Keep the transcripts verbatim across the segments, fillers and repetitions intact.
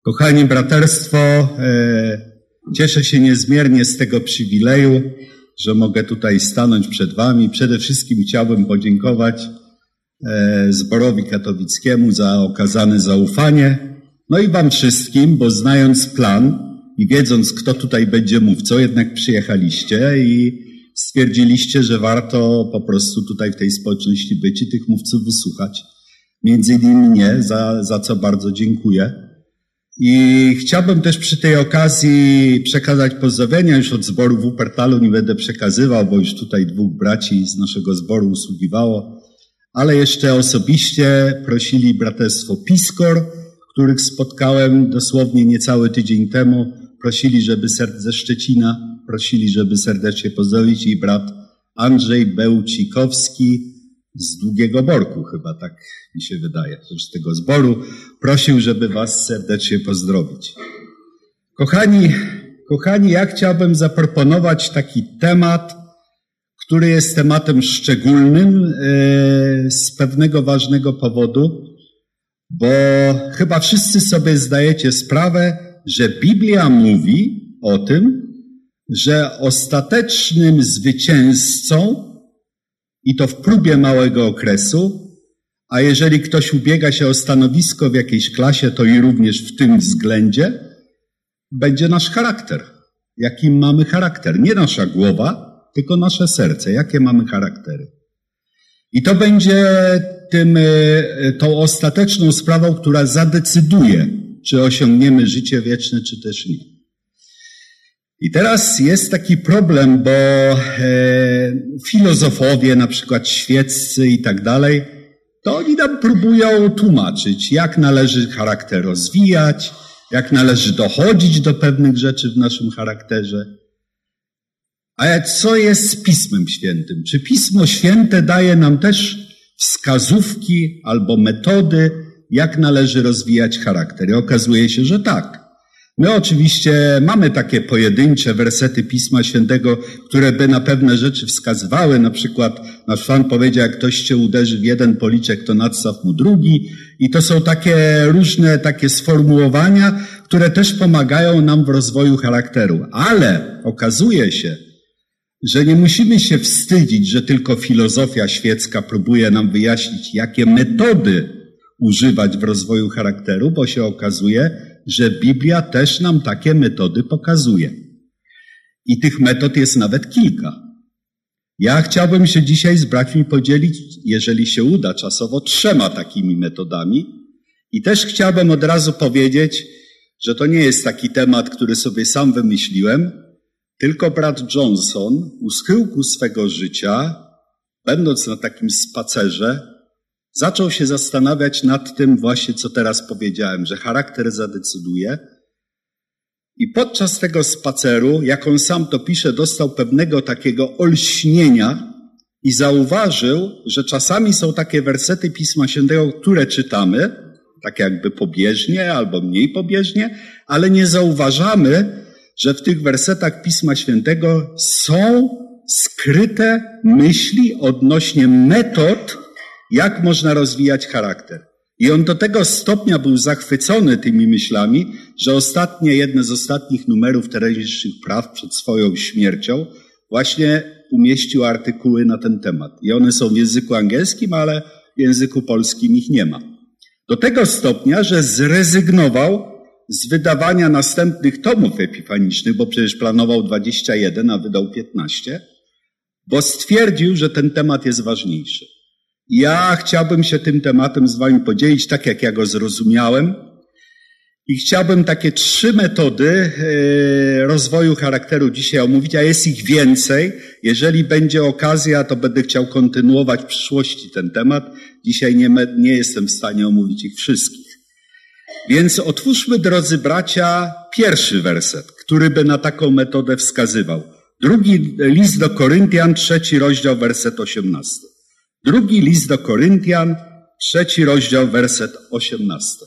Kochani, braterstwo, cieszę się niezmiernie z tego przywileju, że mogę tutaj stanąć przed wami. Przede wszystkim chciałbym podziękować Zborowi Katowickiemu za okazane zaufanie. No i wam wszystkim, bo znając plan i wiedząc, kto tutaj będzie mówcą, jednak przyjechaliście i stwierdziliście, że warto po prostu tutaj w tej społeczności być i tych mówców wysłuchać. Między innymi mnie, za, za co bardzo dziękuję. I chciałbym też przy tej okazji przekazać pozdrowienia już od zboru w Wuppertalu. Nie będę przekazywał, bo już tutaj dwóch braci z naszego zboru usługiwało. Ale jeszcze osobiście prosili braterstwo Piskor, których spotkałem dosłownie niecały tydzień temu. Prosili, żeby ze Szczecina, prosili, żeby serdecznie pozdrowić i brat Andrzej Bełcikowski z Długiego Borku, chyba tak mi się wydaje, z tego zboru, prosił, żeby was serdecznie pozdrowić. Kochani, kochani, ja chciałbym zaproponować taki temat, który jest tematem szczególnym yy, z pewnego ważnego powodu, bo chyba wszyscy sobie zdajecie sprawę, że Biblia mówi o tym, że ostatecznym zwycięzcą, i to w próbie małego okresu, a jeżeli ktoś ubiega się o stanowisko w jakiejś klasie, to i również w tym względzie, będzie nasz charakter. Jakim mamy charakter? Nie nasza głowa, tylko nasze serce. Jakie mamy charaktery? I to będzie tym, tą ostateczną sprawą, która zadecyduje, czy osiągniemy życie wieczne, czy też nie. I teraz jest taki problem, bo e, filozofowie, na przykład świeccy i tak dalej, to oni nam próbują tłumaczyć, jak należy charakter rozwijać, jak należy dochodzić do pewnych rzeczy w naszym charakterze. A co jest z Pismem Świętym? Czy Pismo Święte daje nam też wskazówki albo metody, jak należy rozwijać charakter? I okazuje się, że tak. My oczywiście mamy takie pojedyncze wersety Pisma Świętego, które by na pewne rzeczy wskazywały. Na przykład nasz Pan powiedział, jak ktoś cię uderzy w jeden policzek, to nadstaw mu drugi. I to są takie różne takie sformułowania, które też pomagają nam w rozwoju charakteru. Ale okazuje się, że nie musimy się wstydzić, że tylko filozofia świecka próbuje nam wyjaśnić, jakie metody używać w rozwoju charakteru, bo się okazuje, że Biblia też nam takie metody pokazuje. I tych metod jest nawet kilka. Ja chciałbym się dzisiaj z braćmi podzielić, jeżeli się uda czasowo, trzema takimi metodami. I też chciałbym od razu powiedzieć, że to nie jest taki temat, który sobie sam wymyśliłem, tylko brat Johnson u schyłku swego życia, będąc na takim spacerze, zaczął się zastanawiać nad tym właśnie, co teraz powiedziałem, że charakter zadecyduje. I podczas tego spaceru, jak on sam to pisze, dostał pewnego takiego olśnienia i zauważył, że czasami są takie wersety Pisma Świętego, które czytamy, tak jakby pobieżnie albo mniej pobieżnie, ale nie zauważamy, że w tych wersetach Pisma Świętego są skryte myśli odnośnie metod, jak można rozwijać charakter. I on do tego stopnia był zachwycony tymi myślami, że ostatnie, jedne z ostatnich numerów teraźniejszych praw przed swoją śmiercią właśnie umieścił artykuły na ten temat. I one są w języku angielskim, ale w języku polskim ich nie ma. Do tego stopnia, że zrezygnował z wydawania następnych tomów epifanicznych, bo przecież planował dwadzieścia jeden, a wydał piętnaście, bo stwierdził, że ten temat jest ważniejszy. Ja chciałbym się tym tematem z wami podzielić, tak jak ja go zrozumiałem. I chciałbym takie trzy metody rozwoju charakteru dzisiaj omówić, a jest ich więcej. Jeżeli będzie okazja, to będę chciał kontynuować w przyszłości ten temat. Dzisiaj nie, nie jestem w stanie omówić ich wszystkich. Więc otwórzmy, drodzy bracia, pierwszy werset, który by na taką metodę wskazywał. Drugi list do Koryntian, trzeci rozdział, werset osiemnasty. Drugi list do Koryntian, trzeci rozdział, werset osiemnasty.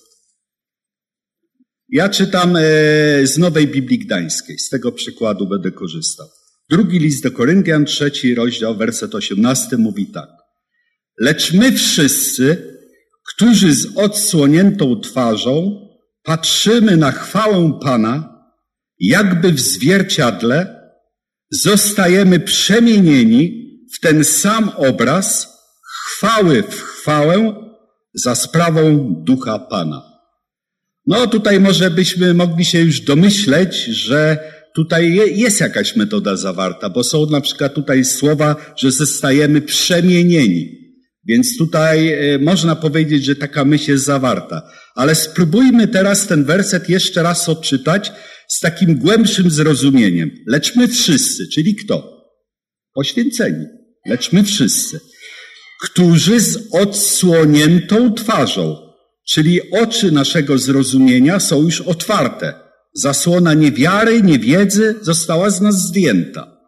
Ja czytam z Nowej Biblii Gdańskiej, z tego przykładu będę korzystał. Drugi list do Koryntian, trzeci rozdział, werset osiemnasty mówi tak. Lecz my wszyscy, którzy z odsłoniętą twarzą patrzymy na chwałę Pana, jakby w zwierciadle, zostajemy przemienieni w ten sam obraz, chwały w chwałę za sprawą Ducha Pana. No tutaj może byśmy mogli się już domyśleć, że tutaj jest jakaś metoda zawarta, bo są na przykład tutaj słowa, że zostajemy przemienieni. Więc tutaj można powiedzieć, że taka myśl jest zawarta. Ale spróbujmy teraz ten werset jeszcze raz odczytać z takim głębszym zrozumieniem. Lecz my wszyscy, czyli kto? Poświęceni. Lecz my wszyscy, którzy z odsłoniętą twarzą, czyli oczy naszego zrozumienia są już otwarte. Zasłona niewiary, niewiedzy została z nas zdjęta.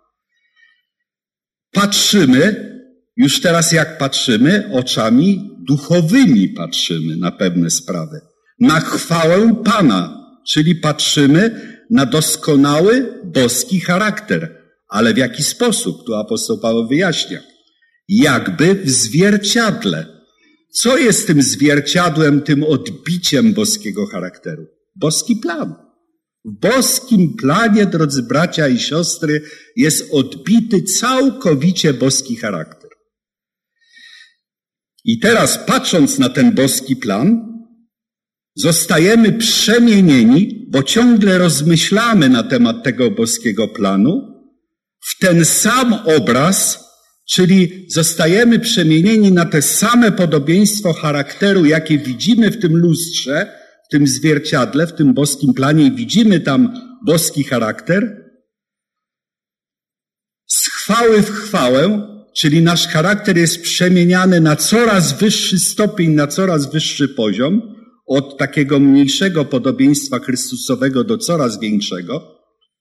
Patrzymy, już teraz jak patrzymy, oczami duchowymi patrzymy na pewne sprawy. Na chwałę Pana, czyli patrzymy na doskonały boski charakter. Ale w jaki sposób? Tu apostoł Paweł wyjaśnia. Jakby w zwierciadle. Co jest tym zwierciadłem, tym odbiciem boskiego charakteru? Boski plan. W boskim planie, drodzy bracia i siostry, jest odbity całkowicie boski charakter. I teraz, patrząc na ten boski plan, zostajemy przemienieni, bo ciągle rozmyślamy na temat tego boskiego planu, w ten sam obraz, czyli zostajemy przemienieni na te same podobieństwo charakteru, jakie widzimy w tym lustrze, w tym zwierciadle, w tym boskim planie i widzimy tam boski charakter. Z chwały w chwałę, czyli nasz charakter jest przemieniany na coraz wyższy stopień, na coraz wyższy poziom, od takiego mniejszego podobieństwa Chrystusowego do coraz większego,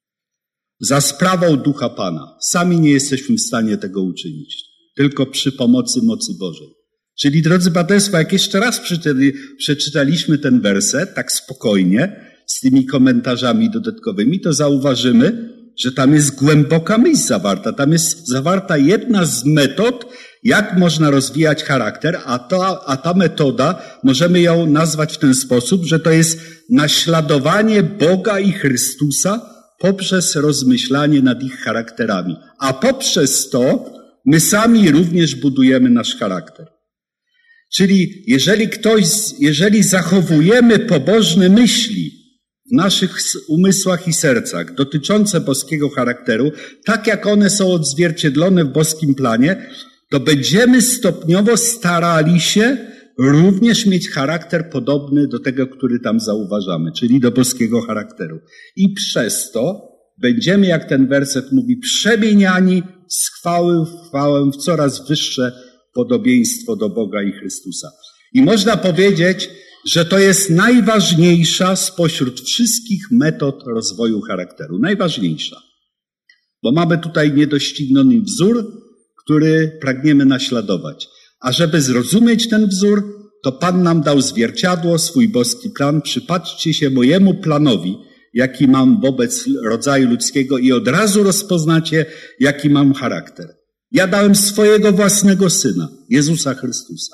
za sprawą Ducha Pana. Sami nie jesteśmy w stanie tego uczynić, tylko przy pomocy mocy Bożej. Czyli, drodzy Państwo, jak jeszcze raz przeczytali, przeczytaliśmy ten werset tak spokojnie, z tymi komentarzami dodatkowymi, to zauważymy, że tam jest głęboka myśl zawarta. Tam jest zawarta jedna z metod, jak można rozwijać charakter, a, to, a ta metoda, możemy ją nazwać w ten sposób, że to jest naśladowanie Boga i Chrystusa poprzez rozmyślanie nad ich charakterami. A poprzez to my sami również budujemy nasz charakter. Czyli jeżeli ktoś, jeżeli zachowujemy pobożne myśli w naszych umysłach i sercach dotyczące boskiego charakteru, tak jak one są odzwierciedlone w boskim planie, to będziemy stopniowo starali się również mieć charakter podobny do tego, który tam zauważamy, czyli do boskiego charakteru. I przez to będziemy, jak ten werset mówi, przemieniani z chwały w chwałę w coraz wyższe podobieństwo do Boga i Chrystusa. I można powiedzieć, że to jest najważniejsza spośród wszystkich metod rozwoju charakteru. Najważniejsza. Bo mamy tutaj niedościgniony wzór, który pragniemy naśladować. A żeby zrozumieć ten wzór, to Pan nam dał zwierciadło, swój boski plan. Przypatrzcie się mojemu planowi, jaki mam wobec rodzaju ludzkiego i od razu rozpoznacie, jaki mam charakter. Ja dałem swojego własnego Syna, Jezusa Chrystusa.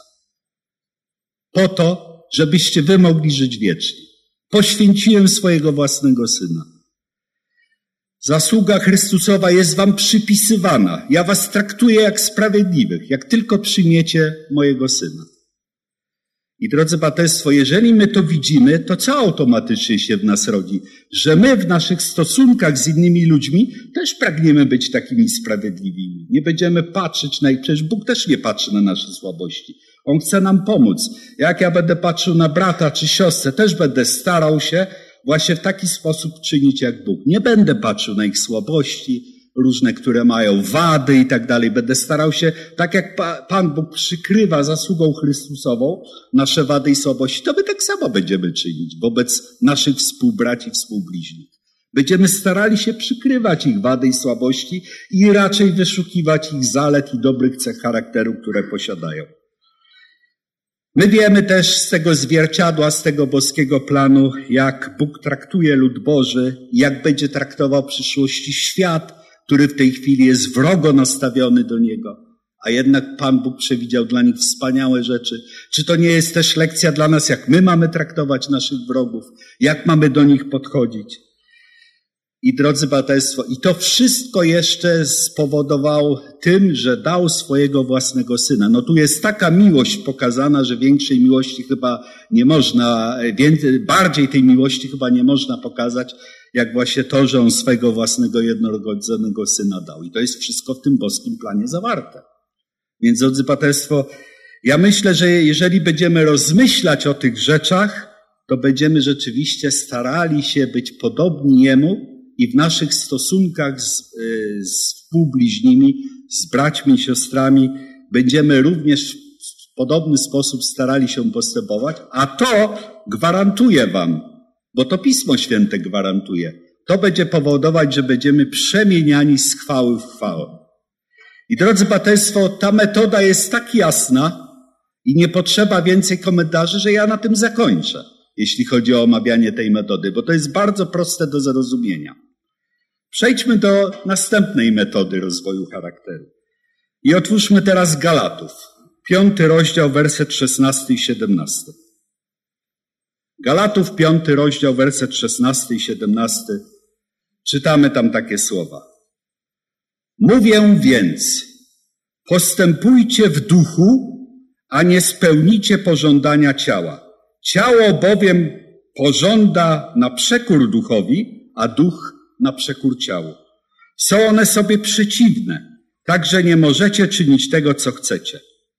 Po to, żebyście wy mogli żyć wiecznie. Poświęciłem swojego własnego Syna. Zasługa Chrystusowa jest wam przypisywana. Ja was traktuję jak sprawiedliwych, jak tylko przyjmiecie mojego Syna. I drodzy Państwo, jeżeli my to widzimy, to co automatycznie się w nas rodzi? Że my w naszych stosunkach z innymi ludźmi też pragniemy być takimi sprawiedliwymi. Nie będziemy patrzeć na ich, przecież Bóg też nie patrzy na nasze słabości. On chce nam pomóc. Jak ja będę patrzył na brata czy siostrę, też będę starał się właśnie w taki sposób czynić jak Bóg. Nie będę patrzył na ich słabości, różne, które mają wady i tak dalej. Będę starał się, tak jak Pan Bóg przykrywa zasługą Chrystusową nasze wady i słabości, to my tak samo będziemy czynić wobec naszych współbraci, współbliźnich. Będziemy starali się przykrywać ich wady i słabości i raczej wyszukiwać ich zalet i dobrych cech charakteru, które posiadają. My wiemy też z tego zwierciadła, z tego boskiego planu, jak Bóg traktuje lud Boży, jak będzie traktował w przyszłości świat, który w tej chwili jest wrogo nastawiony do Niego. a jednak Pan Bóg przewidział dla nich wspaniałe rzeczy. Czy to nie jest też lekcja dla nas, jak my mamy traktować naszych wrogów, jak mamy do nich podchodzić? I drodzy braterstwo, i to wszystko jeszcze spowodował tym, że dał swojego własnego Syna. No tu jest taka miłość pokazana, że większej miłości chyba nie można, więcej, bardziej tej miłości chyba nie można pokazać, jak właśnie to, że On swego własnego jednorodzonego Syna dał. I to jest wszystko w tym boskim planie zawarte. Więc drodzy braterstwo, ja myślę, że jeżeli będziemy rozmyślać o tych rzeczach, to będziemy rzeczywiście starali się być podobni Jemu, i w naszych stosunkach z, z współbliźnimi, z braćmi i siostrami będziemy również w podobny sposób starali się postępować, a to gwarantuję wam, bo to Pismo Święte gwarantuje. To będzie powodować, że będziemy przemieniani z chwały w chwałę. I drodzy braterstwo, ta metoda jest tak jasna i nie potrzeba więcej komentarzy, że ja na tym zakończę, jeśli chodzi o omawianie tej metody, bo to jest bardzo proste do zrozumienia. Przejdźmy do następnej metody rozwoju charakteru. I otwórzmy teraz Galatów. Piąty rozdział, werset szesnasty i siedemnasty. Galatów, piąty rozdział, werset szesnasty i siedemnasty. Czytamy tam takie słowa. Mówię więc, postępujcie w duchu, a nie spełnicie pożądania ciała. Ciało bowiem pożąda na przekór duchowi, a duch na przekór ciału. Są one sobie przeciwne, tak że nie możecie czynić tego, co chcecie.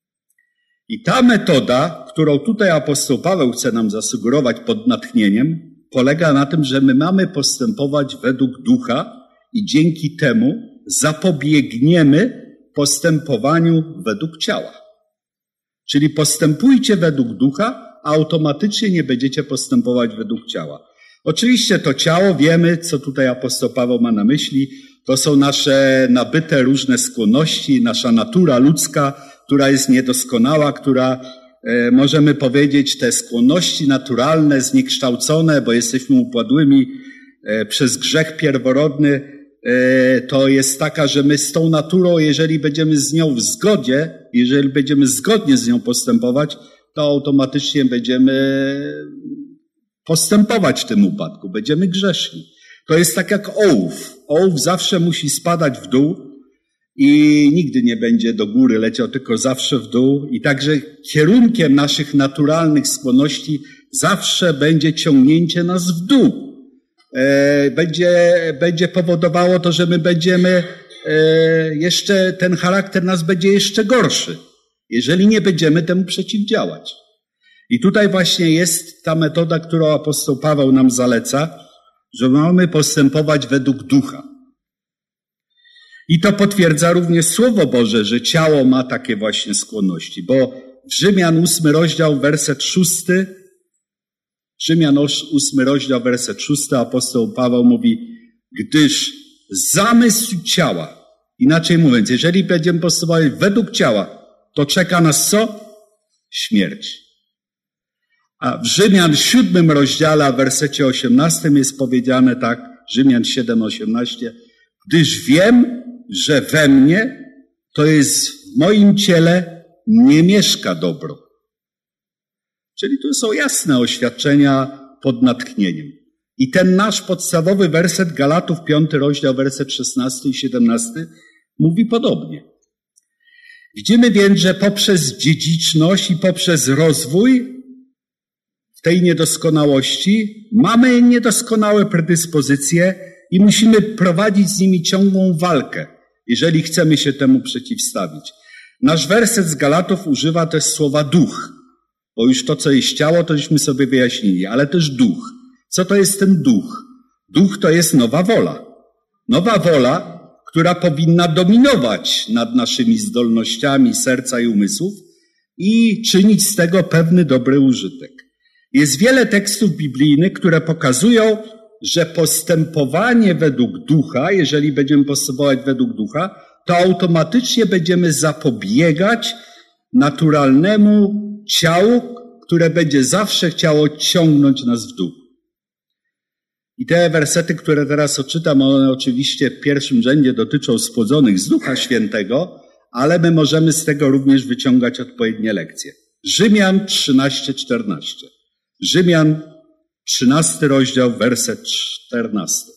I ta metoda, którą tutaj apostoł Paweł chce nam zasugerować pod natchnieniem, polega na tym, że my mamy postępować według ducha i dzięki temu zapobiegniemy postępowaniu według ciała. Czyli postępujcie według ducha, a automatycznie nie będziecie postępować według ciała. Oczywiście to ciało, wiemy, co tutaj apostoł Paweł ma na myśli, to są nasze nabyte różne skłonności, nasza natura ludzka, która jest niedoskonała, która, e, możemy powiedzieć, te skłonności naturalne, zniekształcone, bo jesteśmy upadłymi e, przez grzech pierworodny, e, to jest taka, że my z tą naturą, jeżeli będziemy z nią w zgodzie, jeżeli będziemy zgodnie z nią postępować, to automatycznie będziemy postępować w tym upadku, będziemy grzeszni. To jest tak jak ołów. Ołów zawsze musi spadać w dół i nigdy nie będzie do góry leciał, tylko zawsze w dół. I także kierunkiem naszych naturalnych skłonności zawsze będzie ciągnięcie nas w dół. E, będzie, będzie powodowało to, że my będziemy e, jeszcze, ten charakter nas będzie jeszcze gorszy, jeżeli nie będziemy temu przeciwdziałać. I tutaj właśnie jest ta metoda, którą apostoł Paweł nam zaleca, że mamy postępować według ducha. I to potwierdza również Słowo Boże, że ciało ma takie właśnie skłonności, bo w Rzymian ósmy rozdział, werset szósty, Rzymian ósmy rozdział, werset szósty, apostoł Paweł mówi, gdyż zamysł ciała, inaczej mówiąc, jeżeli będziemy postępować według ciała, to czeka nas co? Śmierć. A w Rzymian siódmym rozdziale, w wersecie osiemnastym jest powiedziane tak, Rzymian siedem, osiemnaście, gdyż wiem, że we mnie, to jest w moim ciele, nie mieszka dobro. Czyli tu są jasne oświadczenia pod natchnieniem. I ten nasz podstawowy werset Galatów, piąty rozdział, werset szesnasty i siedemnasty mówi podobnie. Widzimy więc, że poprzez dziedziczność i poprzez rozwój tej niedoskonałości mamy niedoskonałe predyspozycje i musimy prowadzić z nimi ciągłą walkę, jeżeli chcemy się temu przeciwstawić. Nasz werset z Galatów używa też słowa duch, bo już to, co jest ciało, to żeśmy sobie wyjaśnili, ale też duch. Co to jest ten duch? Duch to jest nowa wola. Nowa wola, która powinna dominować nad naszymi zdolnościami serca i umysłów i czynić z tego pewny dobry użytek. Jest wiele tekstów biblijnych, które pokazują, że postępowanie według ducha, jeżeli będziemy postępować według ducha, to automatycznie będziemy zapobiegać naturalnemu ciału, które będzie zawsze chciało ciągnąć nas w dół. I te wersety, które teraz odczytam, one oczywiście w pierwszym rzędzie dotyczą spłodzonych z Ducha Świętego, ale my możemy z tego również wyciągać odpowiednie lekcje. Rzymian trzynaście czternaście. Rzymian trzynasty rozdział, werset czternasty.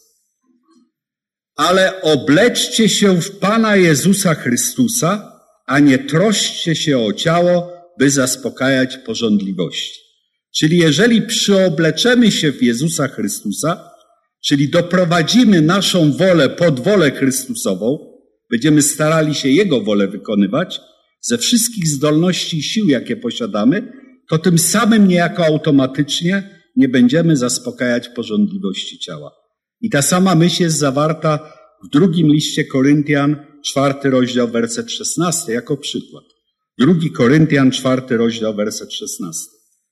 Ale obleczcie się w Pana Jezusa Chrystusa, a nie troszczcie się o ciało, by zaspokajać pożądliwości. Czyli jeżeli przyobleczemy się w Jezusa Chrystusa, czyli doprowadzimy naszą wolę pod wolę Chrystusową, będziemy starali się Jego wolę wykonywać, ze wszystkich zdolności i sił, jakie posiadamy, to tym samym niejako automatycznie nie będziemy zaspokajać pożądliwości ciała. I ta sama myśl jest zawarta w drugim liście Koryntian, czwarty rozdział, werset szesnasty, jako przykład. Drugi Koryntian, czwarty rozdział, werset szesnasty.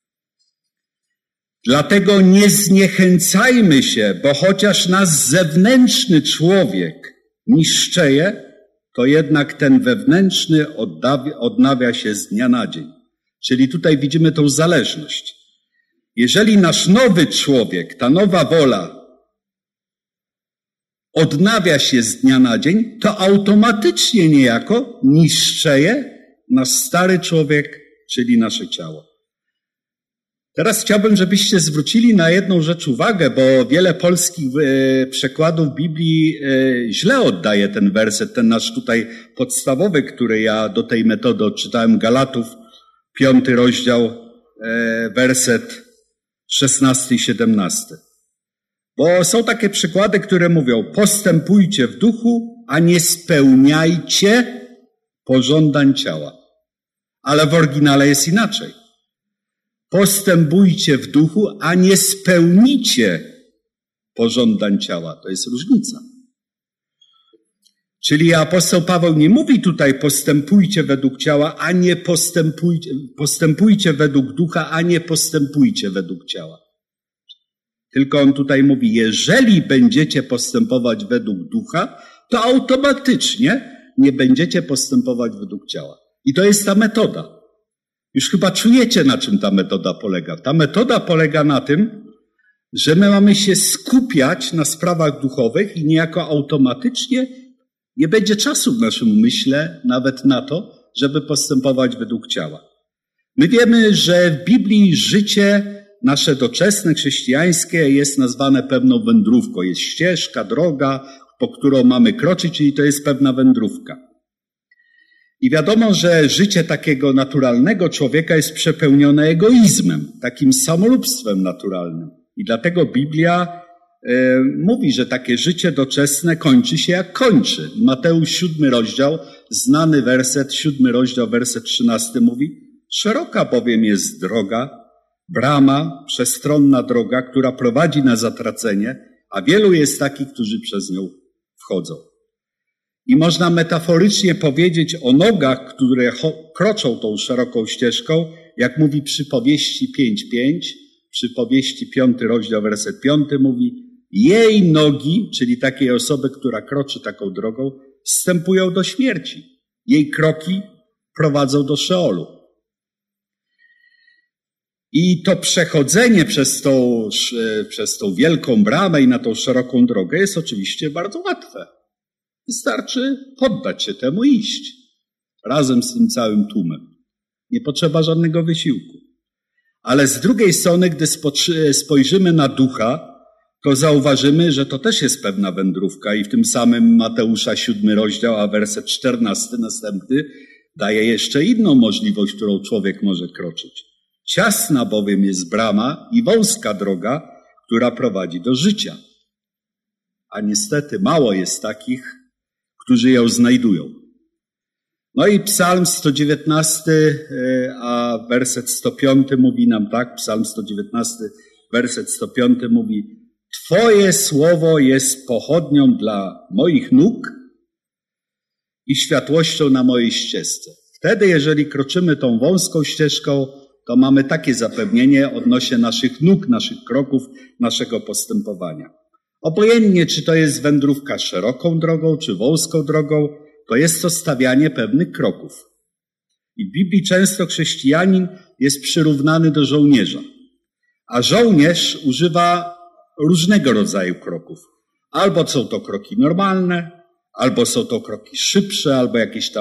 Dlatego nie zniechęcajmy się, bo chociaż nas zewnętrzny człowiek niszczeje, to jednak ten wewnętrzny odnawia, odnawia się z dnia na dzień. Czyli tutaj widzimy tą zależność. Jeżeli nasz nowy człowiek, ta nowa wola odnawia się z dnia na dzień, to automatycznie niejako niszczeje nasz stary człowiek, czyli nasze ciało. Teraz chciałbym, żebyście zwrócili na jedną rzecz uwagę, bo wiele polskich przekładów Biblii źle oddaje ten werset, ten nasz tutaj podstawowy, który ja do tej metody odczytałem, Galatów, piąty rozdział, werset szesnasty i siedemnasty. Bo są takie przykłady, które mówią: postępujcie w duchu, a nie spełniajcie pożądań ciała. Ale w oryginale jest inaczej. Postępujcie w duchu, a nie spełnicie pożądań ciała. To jest różnica. Czyli apostoł Paweł nie mówi tutaj postępujcie według ciała, a nie postępujcie, postępujcie według ducha, a nie postępujcie według ciała. Tylko on tutaj mówi, jeżeli będziecie postępować według ducha, to automatycznie nie będziecie postępować według ciała. I to jest ta metoda. Już chyba czujecie, na czym ta metoda polega. Ta metoda polega na tym, że my mamy się skupiać na sprawach duchowych i niejako automatycznie nie będzie czasu w naszym umyśle nawet na to, żeby postępować według ciała. My wiemy, że w Biblii życie nasze doczesne, chrześcijańskie jest nazwane pewną wędrówką. Jest ścieżka, droga, po którą mamy kroczyć, czyli to jest pewna wędrówka. I wiadomo, że życie takiego naturalnego człowieka jest przepełnione egoizmem, takim samolubstwem naturalnym. I dlatego Biblia e, mówi, że takie życie doczesne kończy się jak kończy. Mateusz siódmy rozdział, znany werset, siódmy rozdział, werset trzynasty mówi: szeroka bowiem jest droga, brama, przestronna droga, która prowadzi na zatracenie, a wielu jest takich, którzy przez nią wchodzą. I można metaforycznie powiedzieć o nogach, które kroczą tą szeroką ścieżką, jak mówi przypowieści pięć pięć, przypowieści piąty rozdział, werset piąty mówi: jej nogi, czyli takiej osoby, która kroczy taką drogą, wstępują do śmierci. Jej kroki prowadzą do Szeolu. I to przechodzenie przez tą, przez tą wielką bramę i na tą szeroką drogę jest oczywiście bardzo łatwe. Wystarczy poddać się temu i iść razem z tym całym tłumem. Nie potrzeba żadnego wysiłku. Ale z drugiej strony, gdy spojrzymy na ducha, to zauważymy, że to też jest pewna wędrówka i w tym samym Mateusza siódmy rozdział, a werset czternasty następny daje jeszcze inną możliwość, którą człowiek może kroczyć. Ciasna bowiem jest brama i wąska droga, która prowadzi do życia. A niestety mało jest takich, którzy ją znajdują. No i psalm sto dziewiętnasty, a werset sto piąty mówi nam tak, psalm sto dziewiętnasty, werset sto piąty mówi: Twoje słowo jest pochodnią dla moich nóg i światłością na mojej ścieżce. Wtedy, jeżeli kroczymy tą wąską ścieżką, to mamy takie zapewnienie odnośnie naszych nóg, naszych kroków, naszego postępowania. Obojętnie, czy to jest wędrówka szeroką drogą, czy wąską drogą, to jest to stawianie pewnych kroków. I w Biblii często chrześcijanin jest przyrównany do żołnierza. A żołnierz używa różnego rodzaju kroków. Albo są to kroki normalne, albo są to kroki szybsze, albo jakieś tam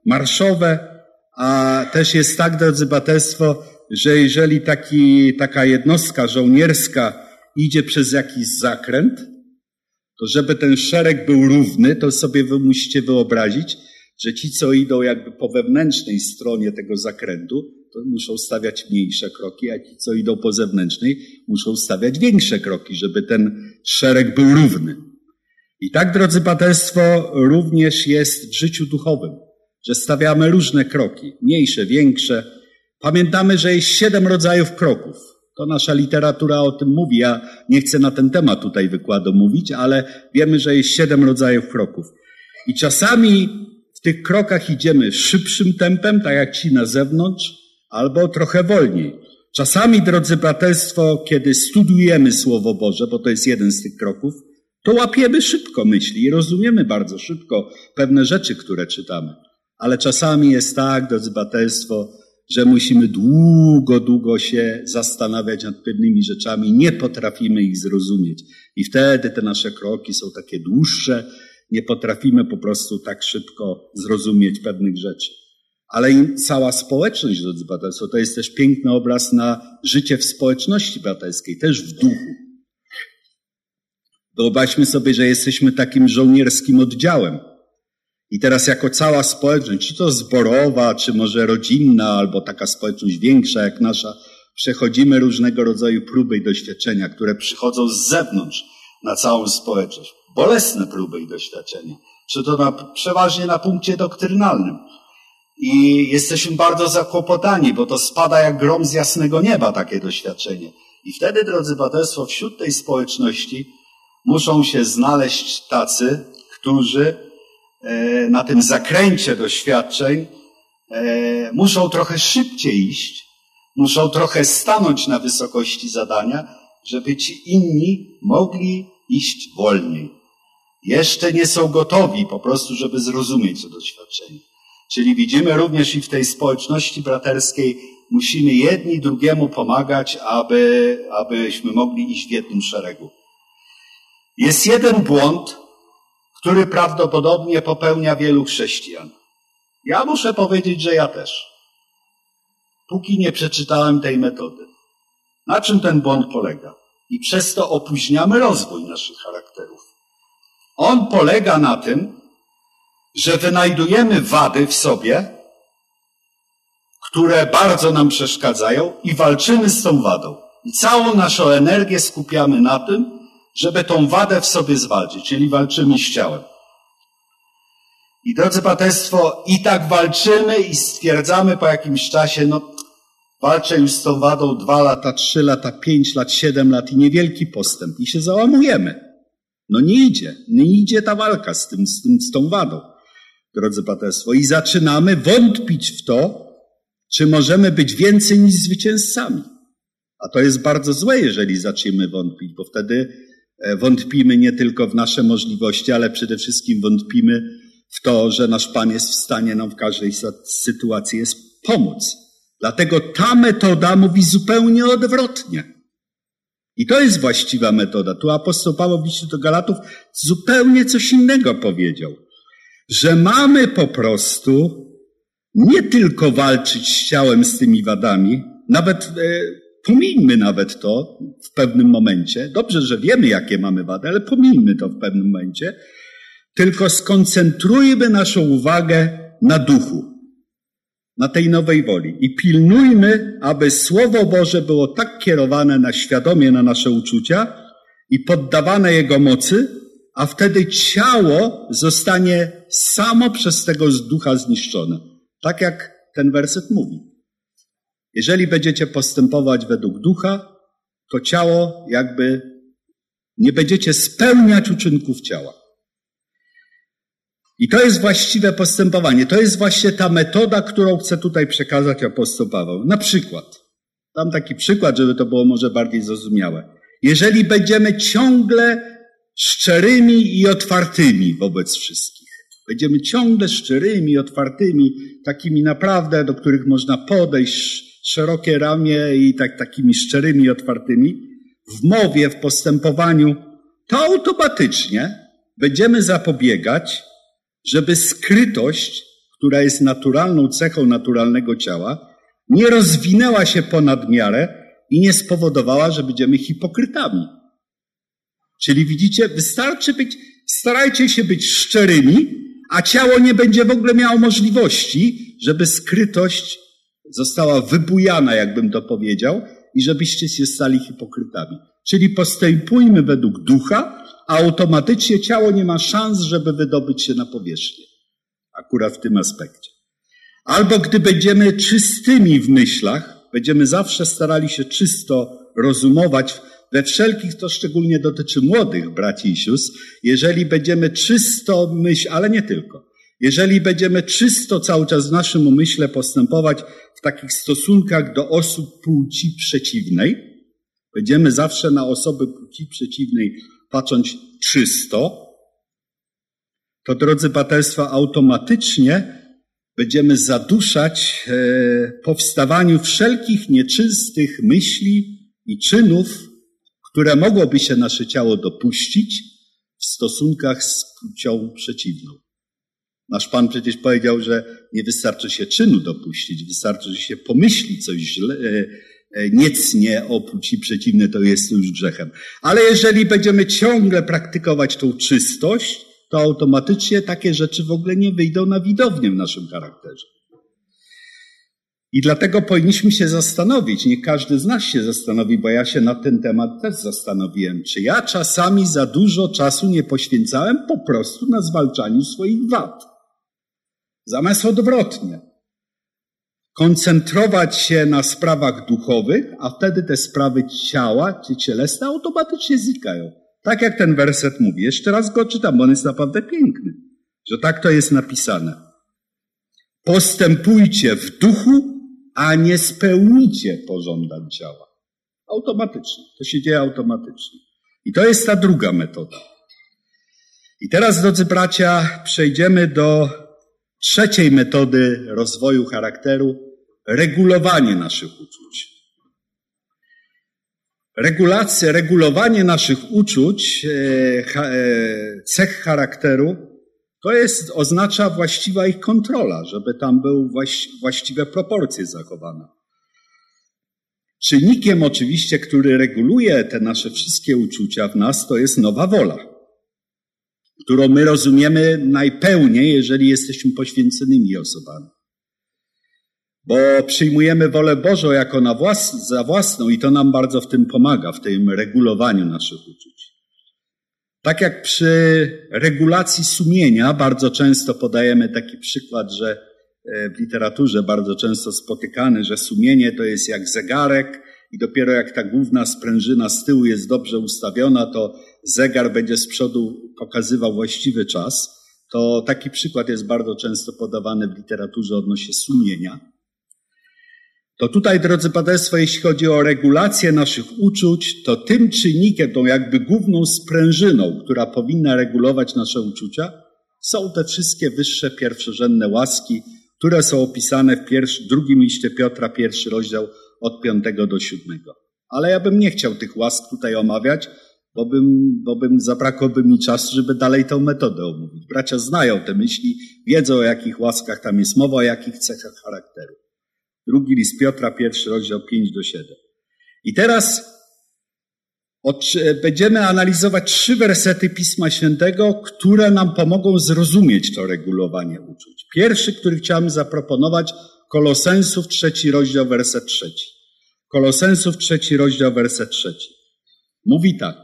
marszowe, a też jest tak, drodzy braterstwo, że jeżeli taki, taka jednostka żołnierska idzie przez jakiś zakręt, to żeby ten szereg był równy, to sobie wy musicie wyobrazić, że ci, co idą jakby po wewnętrznej stronie tego zakrętu, to muszą stawiać mniejsze kroki, a ci, co idą po zewnętrznej, muszą stawiać większe kroki, żeby ten szereg był równy. I tak, drodzy braterstwo, również jest w życiu duchowym, że stawiamy różne kroki, mniejsze, większe. Pamiętamy, że jest siedem rodzajów kroków. To nasza literatura o tym mówi. Ja nie chcę na ten temat tutaj wykładu mówić, ale wiemy, że jest siedem rodzajów kroków. I czasami w tych krokach idziemy szybszym tempem, tak jak ci na zewnątrz, albo trochę wolniej. Czasami, drodzy braterstwo, kiedy studujemy Słowo Boże, bo to jest jeden z tych kroków, to łapiemy szybko myśli i rozumiemy bardzo szybko pewne rzeczy, które czytamy. Ale czasami jest tak, drodzy braterstwo, że musimy długo, długo się zastanawiać nad pewnymi rzeczami, nie potrafimy ich zrozumieć. I wtedy te nasze kroki są takie dłuższe, nie potrafimy po prostu tak szybko zrozumieć pewnych rzeczy. Ale i cała społeczność, drodzy braterstwo, to jest też piękny obraz na życie w społeczności braterskiej, też w duchu. Wyobraźmy sobie, że jesteśmy takim żołnierskim oddziałem. I teraz jako cała społeczność, czy to zborowa, czy może rodzinna, albo taka społeczność większa jak nasza, przechodzimy różnego rodzaju próby i doświadczenia, które przychodzą z zewnątrz na całą społeczność. Bolesne próby i doświadczenia. Czy to na, przeważnie na punkcie doktrynalnym. I jesteśmy bardzo zakłopotani, bo to spada jak grom z jasnego nieba, takie doświadczenie. I wtedy, drodzy braterstwo, wśród tej społeczności muszą się znaleźć tacy, którzy na tym zakręcie doświadczeń muszą trochę szybciej iść, muszą trochę stanąć na wysokości zadania, żeby ci inni mogli iść wolniej. Jeszcze nie są gotowi po prostu, żeby zrozumieć to doświadczenie. Czyli widzimy również i w tej społeczności braterskiej musimy jedni drugiemu pomagać, aby, abyśmy mogli iść w jednym szeregu. Jest jeden błąd, który prawdopodobnie popełnia wielu chrześcijan. Ja muszę powiedzieć, że ja też. Póki nie przeczytałem tej metody. Na czym ten błąd polega? I przez to opóźniamy rozwój naszych charakterów. On polega na tym, że wynajdujemy wady w sobie, które bardzo nam przeszkadzają i walczymy z tą wadą. I całą naszą energię skupiamy na tym, żeby tą wadę w sobie zwalczyć, czyli walczymy z ciałem. I drodzy braterstwo, i tak walczymy i stwierdzamy po jakimś czasie, no walczę już z tą wadą dwa lata, trzy lata, pięć lat, siedem lat i niewielki postęp. I się załamujemy. No nie idzie, nie idzie ta walka z tym, z tym, z tą wadą, drodzy braterstwo. I zaczynamy wątpić w to, czy możemy być więcej niż zwycięzcami. A to jest bardzo złe, jeżeli zaczniemy wątpić, bo wtedy wątpimy nie tylko w nasze możliwości, ale przede wszystkim wątpimy w to, że nasz Pan jest w stanie nam w każdej sytuacji jest pomóc. Dlatego ta metoda mówi zupełnie odwrotnie. I to jest właściwa metoda. Tu apostoł Paweł w liście do Galatów zupełnie coś innego powiedział. Że mamy po prostu nie tylko walczyć z ciałem, z tymi wadami, nawet e, pomijmy nawet to w pewnym momencie. Dobrze, że wiemy, jakie mamy wady, ale pomijmy to w pewnym momencie. Tylko skoncentrujmy naszą uwagę na duchu, na tej nowej woli. I pilnujmy, aby Słowo Boże było tak kierowane na świadomie na nasze uczucia i poddawane Jego mocy, a wtedy ciało zostanie samo przez tego ducha zniszczone. Tak jak ten werset mówi. Jeżeli będziecie postępować według ducha, to ciało jakby nie będziecie spełniać uczynków ciała. I to jest właściwe postępowanie. To jest właśnie ta metoda, którą chce tutaj przekazać apostoł Paweł. Na przykład, dam taki przykład, żeby to było może bardziej zrozumiałe. Jeżeli będziemy ciągle szczerymi i otwartymi wobec wszystkich, będziemy ciągle szczerymi, otwartymi, takimi naprawdę, do których można podejść, szerokie ramię i tak, takimi szczerymi, otwartymi, w mowie, w postępowaniu, to automatycznie będziemy zapobiegać, żeby skrytość, która jest naturalną cechą naturalnego ciała, nie rozwinęła się ponad miarę i nie spowodowała, że będziemy hipokrytami. Czyli widzicie, wystarczy być, starajcie się być szczerymi, a ciało nie będzie w ogóle miało możliwości, żeby skrytość została wybujana, jakbym to powiedział, i żebyście się stali hipokrytami. Czyli postępujmy według ducha, a automatycznie ciało nie ma szans, żeby wydobyć się na powierzchnię. Akurat w tym aspekcie. Albo gdy będziemy czystymi w myślach, będziemy zawsze starali się czysto rozumować we wszelkich, to szczególnie dotyczy młodych braci i sióstr, jeżeli będziemy czysto myśl, ale nie tylko, jeżeli będziemy czysto cały czas w naszym umyśle postępować w takich stosunkach do osób płci przeciwnej, będziemy zawsze na osoby płci przeciwnej patrząc czysto, to drodzy braterstwa, automatycznie będziemy zaduszać e, powstawaniu wszelkich nieczystych myśli i czynów, które mogłoby się nasze ciało dopuścić w stosunkach z płcią przeciwną. Nasz Pan przecież powiedział, że nie wystarczy się czynu dopuścić, wystarczy, że się pomyśli coś źle, e, e, niecnie o płci przeciwnej, to jest to już grzechem. Ale jeżeli będziemy ciągle praktykować tą czystość, to automatycznie takie rzeczy w ogóle nie wyjdą na widownię w naszym charakterze. I dlatego powinniśmy się zastanowić, nie każdy z nas się zastanowi, bo ja się na ten temat też zastanowiłem, czy ja czasami za dużo czasu nie poświęcałem po prostu na zwalczaniu swoich wad. Zamiast odwrotnie. Koncentrować się na sprawach duchowych, a wtedy te sprawy ciała czy cielesne automatycznie znikają. Tak jak ten werset mówi. Jeszcze raz go czytam, bo on jest naprawdę piękny. Że tak to jest napisane. Postępujcie w duchu, a nie spełnicie pożądań ciała. Automatycznie. To się dzieje automatycznie. I to jest ta druga metoda. I teraz, drodzy bracia, przejdziemy do trzeciej metody rozwoju charakteru. Regulowanie naszych uczuć. Regulacja, regulowanie naszych uczuć, cech charakteru, to jest, oznacza właściwa ich kontrola, żeby tam były właściwe proporcje zachowane. Czynnikiem oczywiście, który reguluje te nasze wszystkie uczucia w nas, to jest nowa wola, którą my rozumiemy najpełniej, jeżeli jesteśmy poświęconymi osobami. Bo przyjmujemy wolę Bożą jako na włas- za własną i to nam bardzo w tym pomaga, w tym regulowaniu naszych uczuć. Tak jak przy regulacji sumienia bardzo często podajemy taki przykład, że w literaturze bardzo często spotykany, że sumienie to jest jak zegarek i dopiero jak ta główna sprężyna z tyłu jest dobrze ustawiona, to zegar będzie z przodu pokazywał właściwy czas. To taki przykład jest bardzo często podawany w literaturze odnośnie sumienia. To tutaj, drodzy braterstwo, jeśli chodzi o regulację naszych uczuć, to tym czynnikiem, tą jakby główną sprężyną, która powinna regulować nasze uczucia, są te wszystkie wyższe pierwszorzędne łaski, które są opisane w pierwszy, drugim liście Piotra, pierwszy rozdział od piątego do siódmego. Ale ja bym nie chciał tych łask tutaj omawiać, bo bym, bo bym zabrakłoby mi czasu, żeby dalej tę metodę omówić. Bracia znają te myśli, wiedzą, o jakich łaskach tam jest mowa, o jakich cechach charakteru. Drugi list Piotra, pierwszy rozdział, pięć do siedmiu. I teraz od, będziemy analizować trzy wersety Pisma Świętego, które nam pomogą zrozumieć to regulowanie uczuć. Pierwszy, który chciałem zaproponować, Kolosensów, trzeci rozdział, werset trzeci. Kolosensów, trzeci rozdział, werset trzeci. Mówi tak.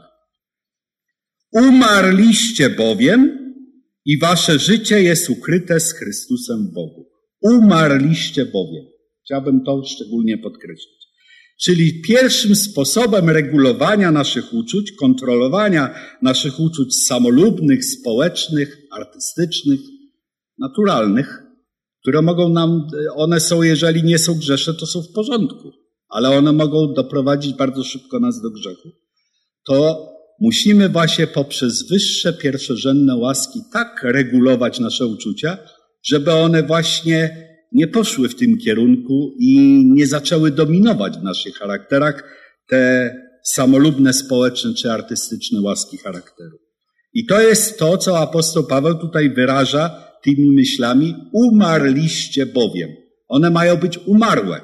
Umarliście bowiem i wasze życie jest ukryte z Chrystusem w Bogu. Umarliście bowiem. Chciałbym to szczególnie podkreślić. Czyli pierwszym sposobem regulowania naszych uczuć, kontrolowania naszych uczuć samolubnych, społecznych, artystycznych, naturalnych, które mogą nam, one są, jeżeli nie są grzeszne, to są w porządku, ale one mogą doprowadzić bardzo szybko nas do grzechu, to musimy właśnie poprzez wyższe pierwszorzędne łaski tak regulować nasze uczucia, żeby one właśnie nie poszły w tym kierunku i nie zaczęły dominować w naszych charakterach te samolubne, społeczne czy artystyczne łaski charakteru. I to jest to, co apostoł Paweł tutaj wyraża tymi myślami, umarliście bowiem. One mają być umarłe.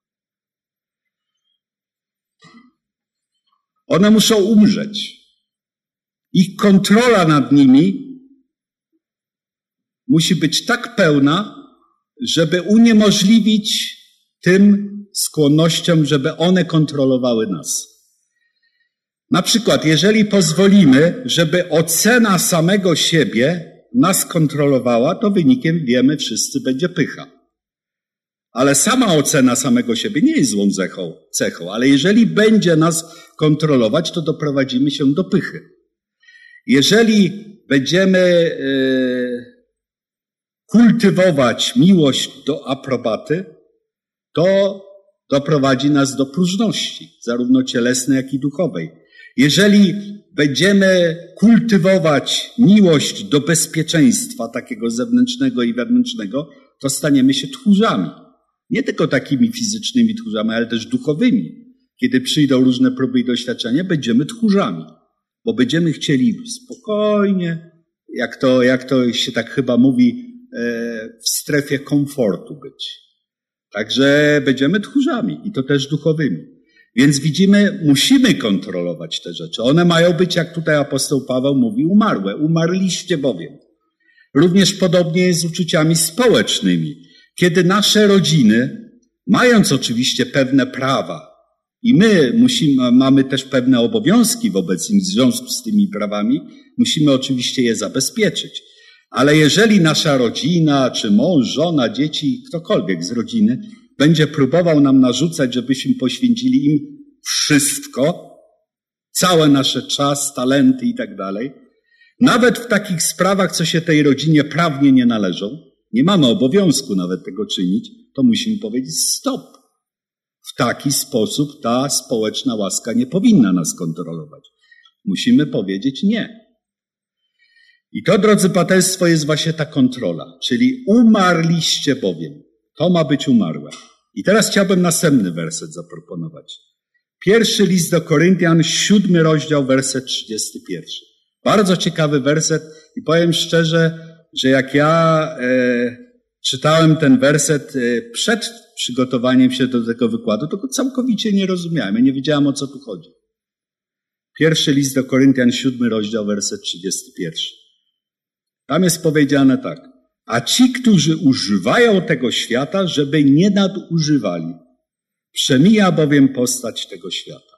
One muszą umrzeć. Ich kontrola nad nimi musi być tak pełna, żeby uniemożliwić tym skłonnościom, żeby one kontrolowały nas. Na przykład, jeżeli pozwolimy, żeby ocena samego siebie nas kontrolowała, to wynikiem, wiemy wszyscy, będzie pycha. Ale sama ocena samego siebie nie jest złą cechą, cechą, ale jeżeli będzie nas kontrolować, to doprowadzimy się do pychy. Jeżeli będziemy e, kultywować miłość do aprobaty, to doprowadzi nas do próżności, zarówno cielesnej, jak i duchowej. Jeżeli będziemy kultywować miłość do bezpieczeństwa, takiego zewnętrznego i wewnętrznego, to staniemy się tchórzami. Nie tylko takimi fizycznymi tchórzami, ale też duchowymi. Kiedy przyjdą różne próby i doświadczenia, będziemy tchórzami, bo będziemy chcieli spokojnie, jak to, jak to się tak chyba mówi, w strefie komfortu być. Także będziemy tchórzami i to też duchowymi. Więc widzimy, musimy kontrolować te rzeczy. One mają być, jak tutaj apostoł Paweł mówi, umarłe. Umarliście bowiem. Również podobnie jest z uczuciami społecznymi. Kiedy nasze rodziny, mając oczywiście pewne prawa i my musimy, mamy też pewne obowiązki wobec nich w związku z tymi prawami, musimy oczywiście je zabezpieczyć. Ale jeżeli nasza rodzina, czy mąż, żona, dzieci, ktokolwiek z rodziny będzie próbował nam narzucać, żebyśmy poświęcili im wszystko, całe nasze czas, talenty i tak dalej, nawet w takich sprawach, co się tej rodzinie prawnie nie należą, nie mamy obowiązku nawet tego czynić, to musimy powiedzieć stop. W taki sposób ta społeczna łaska nie powinna nas kontrolować. Musimy powiedzieć nie. I to, drodzy braterstwo, jest właśnie ta kontrola, czyli umarliście bowiem. To ma być umarłe. I teraz chciałbym następny werset zaproponować. Pierwszy list do Koryntian, siódmy rozdział, werset trzydziesty pierwszy. Bardzo ciekawy werset i powiem szczerze, że jak ja e, czytałem ten werset e, przed przygotowaniem się do tego wykładu, to go całkowicie nie rozumiałem. Ja nie wiedziałem, o co tu chodzi. Pierwszy list do Koryntian, siódmy rozdział, werset trzydziesty pierwszy. Tam jest powiedziane tak. A ci, którzy używają tego świata, żeby nie nadużywali. Przemija bowiem postać tego świata.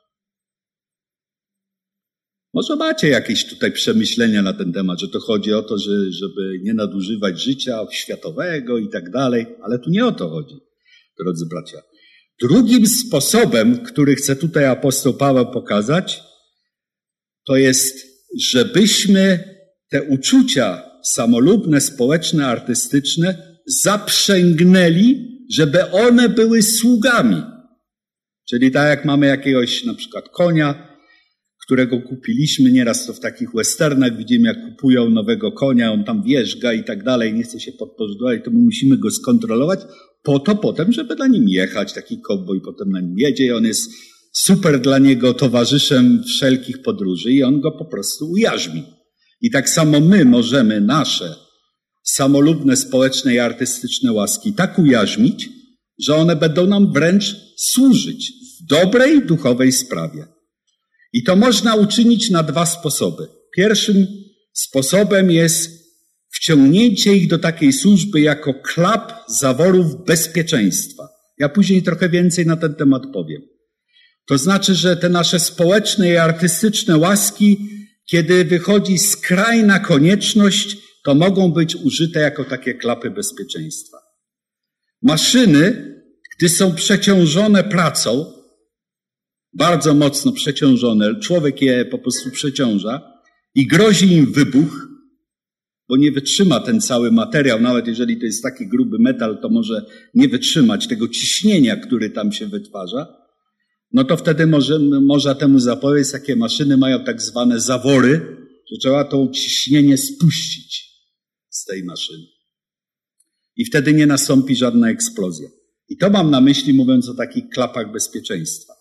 Może macie jakieś tutaj przemyślenia na ten temat, że to chodzi o to, że, żeby nie nadużywać życia światowego i tak dalej, ale tu nie o to chodzi, drodzy bracia. Drugim sposobem, który chce tutaj apostoł Paweł pokazać, to jest, żebyśmy te uczucia samolubne, społeczne, artystyczne zaprzęgnęli, żeby one były sługami. Czyli tak jak mamy jakiegoś na przykład konia, którego kupiliśmy, nieraz to w takich westernach widzimy, jak kupują nowego konia, on tam wjeżdża i tak dalej, nie chce się podporządkować, to my musimy go skontrolować po to potem, żeby na nim jechać, taki kowboj potem na nim jedzie i on jest super dla niego towarzyszem wszelkich podróży i on go po prostu ujarzmi. I tak samo my możemy nasze samolubne, społeczne i artystyczne łaski tak ujarzmić, że one będą nam wręcz służyć w dobrej, duchowej sprawie. I to można uczynić na dwa sposoby. Pierwszym sposobem jest wciągnięcie ich do takiej służby jako klap zaworów bezpieczeństwa. Ja później trochę więcej na ten temat powiem. To znaczy, że te nasze społeczne i artystyczne łaski, kiedy wychodzi skrajna konieczność, to mogą być użyte jako takie klapy bezpieczeństwa. Maszyny, gdy są przeciążone pracą, bardzo mocno przeciążone, człowiek je po prostu przeciąża i grozi im wybuch, bo nie wytrzyma ten cały materiał, nawet jeżeli to jest taki gruby metal, to może nie wytrzymać tego ciśnienia, który tam się wytwarza, no to wtedy może, można temu zapobiec, takie maszyny mają tak zwane zawory, że trzeba to ciśnienie spuścić z tej maszyny. I wtedy nie nastąpi żadna eksplozja. I to mam na myśli, mówiąc o takich klapach bezpieczeństwa.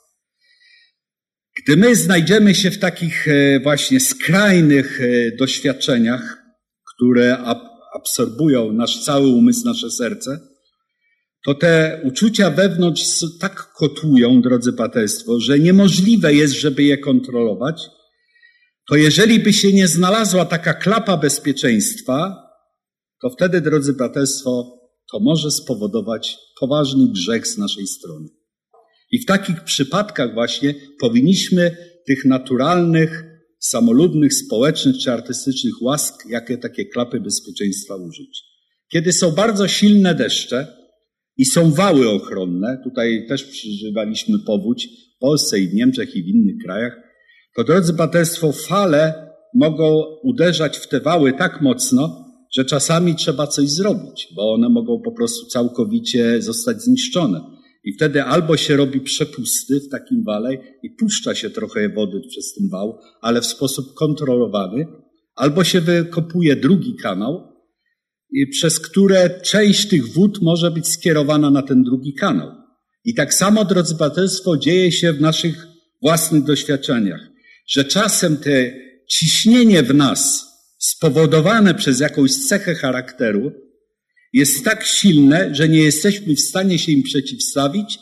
Gdy my znajdziemy się w takich właśnie skrajnych doświadczeniach, które absorbują nasz cały umysł, nasze serce, to te uczucia wewnątrz tak kotłują, drodzy braterstwo, że niemożliwe jest, żeby je kontrolować. To jeżeli by się nie znalazła taka klapa bezpieczeństwa, to wtedy, drodzy braterstwo, to może spowodować poważny grzech z naszej strony. I w takich przypadkach właśnie powinniśmy tych naturalnych, samolubnych, społecznych czy artystycznych łask, jakie takie klapy bezpieczeństwa użyć. Kiedy są bardzo silne deszcze i są wały ochronne, tutaj też przeżywaliśmy powódź w Polsce i w Niemczech i w innych krajach, to, drodzy braterstwo, fale mogą uderzać w te wały tak mocno, że czasami trzeba coś zrobić, bo one mogą po prostu całkowicie zostać zniszczone. I wtedy albo się robi przepusty w takim wale i puszcza się trochę wody przez ten wał, ale w sposób kontrolowany, albo się wykopuje drugi kanał, przez które część tych wód może być skierowana na ten drugi kanał. I tak samo, drodzy braterstwo, dzieje się w naszych własnych doświadczeniach, że czasem te ciśnienie w nas spowodowane przez jakąś cechę charakteru jest tak silne, że nie jesteśmy w stanie się im przeciwstawić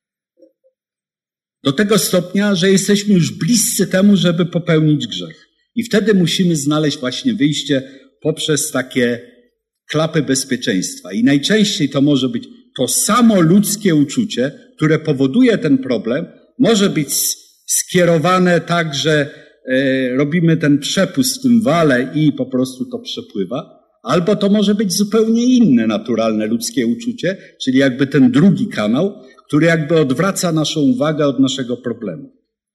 do tego stopnia, że jesteśmy już bliscy temu, żeby popełnić grzech. I wtedy musimy znaleźć właśnie wyjście poprzez takie klapy bezpieczeństwa. I najczęściej to może być to samo ludzkie uczucie, które powoduje ten problem, może być skierowane tak, że e, robimy ten przepust w tym wale i po prostu to przepływa. Albo to może być zupełnie inne naturalne ludzkie uczucie, czyli jakby ten drugi kanał, który jakby odwraca naszą uwagę od naszego problemu.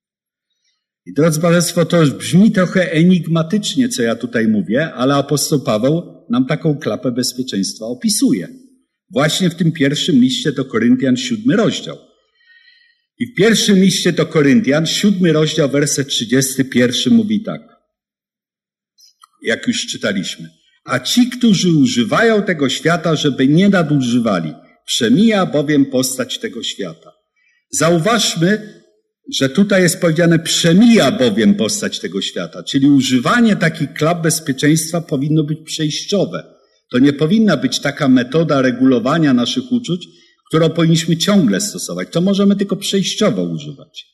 I drodzy braterstwo, to już brzmi trochę enigmatycznie, co ja tutaj mówię, ale apostoł Paweł nam taką klapę bezpieczeństwa opisuje. Właśnie w tym pierwszym liście do Koryntian, siódmy rozdział. I w pierwszym liście do Koryntian, siódmy rozdział, werset trzydziesty pierwszy mówi tak, jak już czytaliśmy. A ci, którzy używają tego świata, żeby nie nadużywali, przemija bowiem postać tego świata. Zauważmy, że tutaj jest powiedziane przemija bowiem postać tego świata, czyli używanie takich klap bezpieczeństwa powinno być przejściowe. To nie powinna być taka metoda regulowania naszych uczuć, którą powinniśmy ciągle stosować. To możemy tylko przejściowo używać.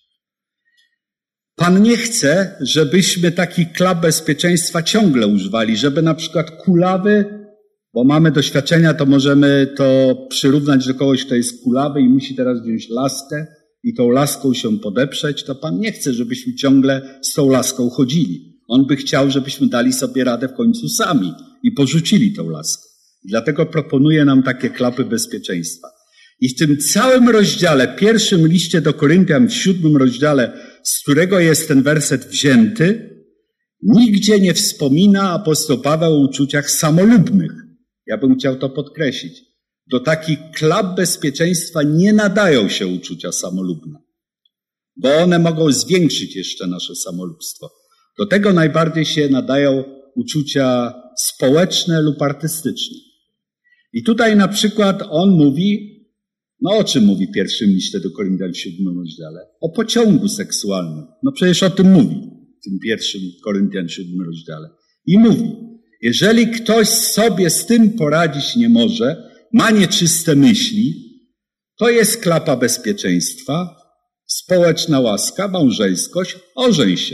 Pan nie chce, żebyśmy takich klap bezpieczeństwa ciągle używali, żeby na przykład kulawy, bo mamy doświadczenia, to możemy to przyrównać do kogoś, kto jest kulawy i musi teraz wziąć laskę i tą laską się podeprzeć, to Pan nie chce, żebyśmy ciągle z tą laską chodzili. On by chciał, żebyśmy dali sobie radę w końcu sami i porzucili tą laskę. I dlatego proponuje nam takie klapy bezpieczeństwa. I w tym całym rozdziale, pierwszym liście do Koryntian, w siódmym rozdziale, z którego jest ten werset wzięty, nigdzie nie wspomina apostoł Paweł o uczuciach samolubnych. Ja bym chciał to podkreślić. Do takich klap bezpieczeństwa nie nadają się uczucia samolubne, bo one mogą zwiększyć jeszcze nasze samolubstwo. Do tego najbardziej się nadają uczucia społeczne lub artystyczne. I tutaj na przykład on mówi, no o czym mówi w pierwszym liście do Koryntian w siódmym rozdziale? O pociągu seksualnym. No przecież o tym mówi w tym pierwszym Koryntian w siódmym rozdziale. I mówi, jeżeli ktoś sobie z tym poradzić nie może, ma nieczyste myśli, to jest klapa bezpieczeństwa, społeczna łaska, małżeńskość, ożeń się.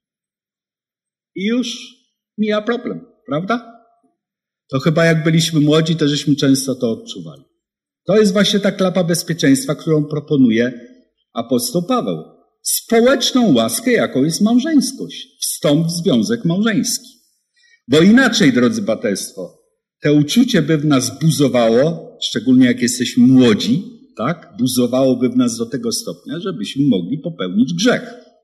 I już mija problem, prawda? To chyba jak byliśmy młodzi, to żeśmy często to odczuwali. To jest właśnie ta klapa bezpieczeństwa, którą proponuje apostoł Paweł. Społeczną łaskę, jaką jest małżeńskość. Wstąp w związek małżeński. Bo inaczej, drodzy braterstwo, to uczucie by w nas buzowało, szczególnie jak jesteśmy młodzi, tak? Buzowałoby w nas do tego stopnia, żebyśmy mogli popełnić grzech.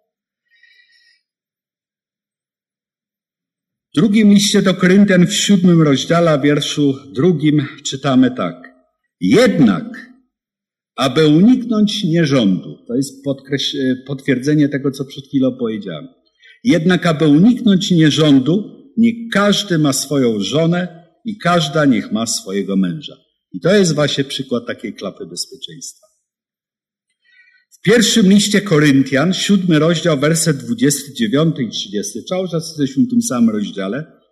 W drugim liście do Koryntian w siódmym rozdziale, wierszu drugim czytamy tak. Jednak, aby uniknąć nierządu, to jest potwierdzenie tego, co przed chwilą powiedziałem. Jednak, aby uniknąć nierządu, niech każdy ma swoją żonę i każda niech ma swojego męża. I to jest właśnie przykład takiej klapy bezpieczeństwa. W pierwszym liście Koryntian, siódmy rozdział, werset dwudziesty dziewiąty i trzydziesty, cały czas jesteśmy w tym samym rozdziale,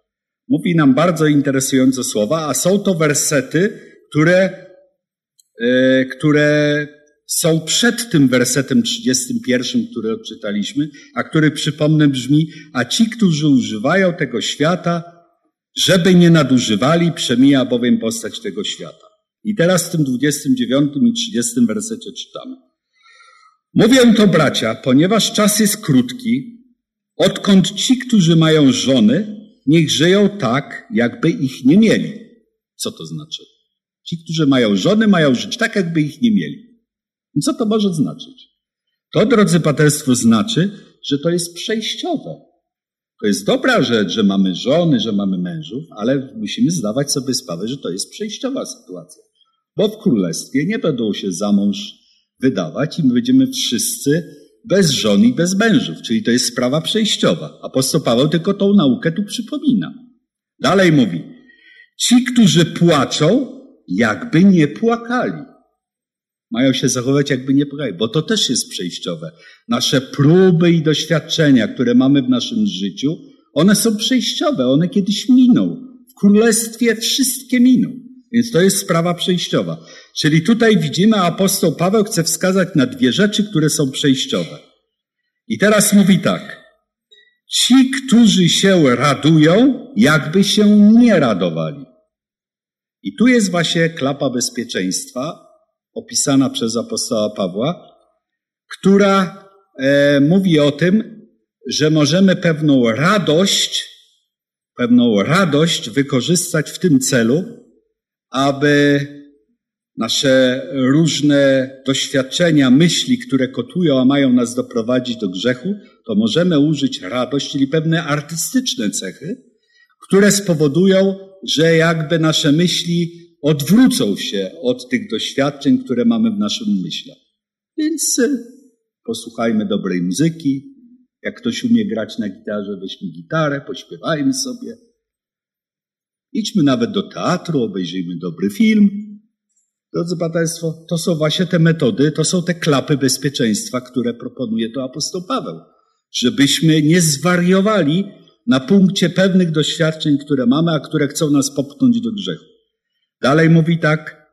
mówi nam bardzo interesujące słowa, a są to wersety, które, e, które są przed tym wersetem trzydziestym pierwszym, który odczytaliśmy, a który, przypomnę, brzmi: a ci, którzy używają tego świata, żeby nie nadużywali, przemija bowiem postać tego świata. I teraz w tym dwudziestym dziewiątym i trzydziestym wersecie czytamy: mówię to, bracia, ponieważ czas jest krótki, odkąd ci, którzy mają żony, niech żyją tak, jakby ich nie mieli. Co to znaczy? Ci, którzy mają żony, mają żyć tak, jakby ich nie mieli. I co to może znaczyć? To, drodzy braterstwo, znaczy, że to jest przejściowe. To jest dobra rzecz, że mamy żony, że mamy mężów, ale musimy zdawać sobie sprawę, że to jest przejściowa sytuacja. Bo w królestwie nie będą się za mąż wydawać i my będziemy wszyscy bez żon i bez mężów, czyli to jest sprawa przejściowa. Apostoł Paweł tylko tą naukę tu przypomina. Dalej mówi: ci, którzy płaczą, jakby nie płakali. Mają się zachować, jakby nie płakali, bo to też jest przejściowe. Nasze próby i doświadczenia, które mamy w naszym życiu, one są przejściowe, one kiedyś miną. W królestwie wszystkie miną, więc to jest sprawa przejściowa. Czyli tutaj widzimy, apostoł Paweł chce wskazać na dwie rzeczy, które są przejściowe. I teraz mówi tak: ci, którzy się radują, jakby się nie radowali. I tu jest właśnie klapa bezpieczeństwa, opisana przez apostoła Pawła, która e, mówi o tym, że możemy pewną radość, pewną radość wykorzystać w tym celu, aby nasze różne doświadczenia, myśli, które kotują, a mają nas doprowadzić do grzechu, to możemy użyć radość, czyli pewne artystyczne cechy, które spowodują, że jakby nasze myśli odwrócą się od tych doświadczeń, które mamy w naszym umyśle. Więc posłuchajmy dobrej muzyki. Jak ktoś umie grać na gitarze, weźmy gitarę, pośpiewajmy sobie. Idźmy nawet do teatru, obejrzyjmy dobry film. Drodzy braterstwo, to są właśnie te metody, to są te klapy bezpieczeństwa, które proponuje to apostoł Paweł. Żebyśmy nie zwariowali na punkcie pewnych doświadczeń, które mamy, a które chcą nas popchnąć do grzechu. Dalej mówi tak: